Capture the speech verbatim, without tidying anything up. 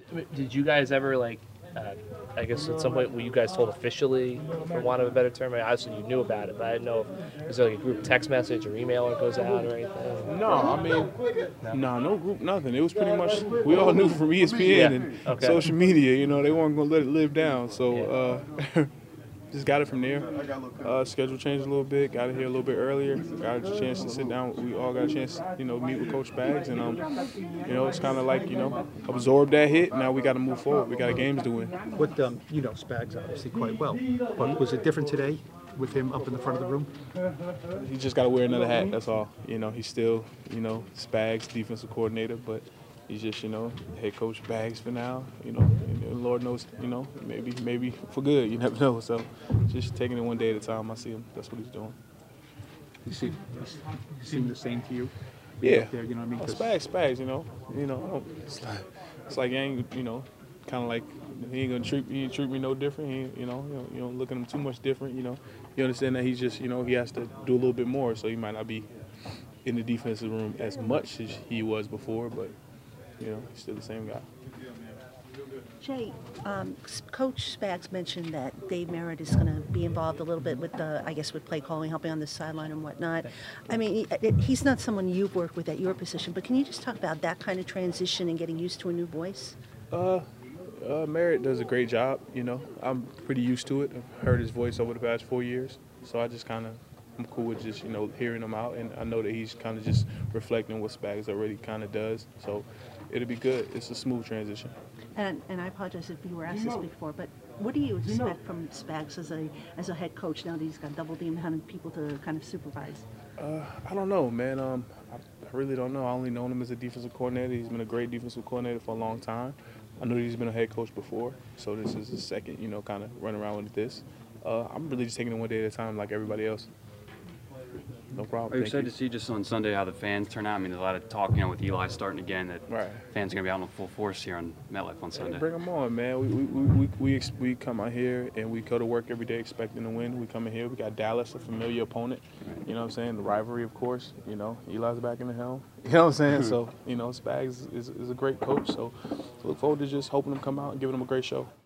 I mean, did you guys ever like? Uh, I guess at some point were you guys told officially, for want of a better term? I mean, obviously you knew about it, but I didn't know if there's like a group text message or email that goes out or anything. No, I mean, No. nah, no group, nothing. It was pretty much we all knew from E S P N Yeah. and Okay. social media. You know, they weren't gonna let it live down. So Yeah. uh, just got it from there. Uh, schedule changed a little bit. Got it here a little bit earlier. Got a chance to sit down. We all got a chance, to, you know, meet with Coach Spags, and um, you know, it's kind of like you know, absorb that hit. Now we got to move forward. We got games to win. What um, you know, Spags obviously quite well, but was it different today with him up in the front of the room? He just got to wear another hat. That's all. You know, he's still, you know, Spags, defensive coordinator, but he's just, you know, head coach Spags for now. You know, and Lord knows, you know, maybe, maybe for good. You never know. So, just taking it one day at a time. I see him. That's what he's doing. He seemed, he seemed the same to you. Yeah. There, you know what I mean? Well, 'Cause Spags, Spags. You know, you know, I don't, it's like, it's like he ain't, you know, kind of like he ain't gonna treat he ain't treat me no different. He, ain't, you know, you know, you don't look at him too much different. You know, you understand that he's just, you know, he has to do a little bit more. So he might not be in the defensive room as much as he was before, but you know, he's still the same guy. Jay, um, S- Coach Spags mentioned that Dave Merritt is going to be involved a little bit with the, I guess, with play calling, helping on the sideline and whatnot. I mean, he- it- he's not someone you've worked with at your position, but can you just talk about that kind of transition and getting used to a new voice? Uh, uh, Merritt does a great job. You know, I'm pretty used to it. I've heard his voice over the past four years, so I just kind of, I'm cool with just you know hearing him out, and I know that he's kind of just reflecting what Spags already kind of does. So it'll be good. It's a smooth transition. And, and I apologize if you were asked this before, but what do you expect from Spags as a as a head coach now that he's got double the amount of people to kind of supervise? Uh, I don't know, man. Um, I, I really don't know. I only known him as a defensive coordinator. He's been a great defensive coordinator for a long time. I know that he's been a head coach before, so this is his second, you know, kind of run around with this. Uh, I'm really just taking it one day at a time, like everybody else. No problem. Are you Thank excited you. to see just on Sunday how the fans turn out? I mean, there's a lot of talk, you know, with Eli starting again, that Right. fans are going to be out in full force here on MetLife on Sunday. Bring them on, man. We we, we, we, we, ex- we come out here and we go to work every day expecting to win. We come in here. We got Dallas, a familiar opponent. You know what I'm saying? The rivalry, of course. You know, Eli's back in the helm. You know what I'm saying? So, you know, Spags is, is a great coach. So, so look forward to just hoping them come out and giving them a great show.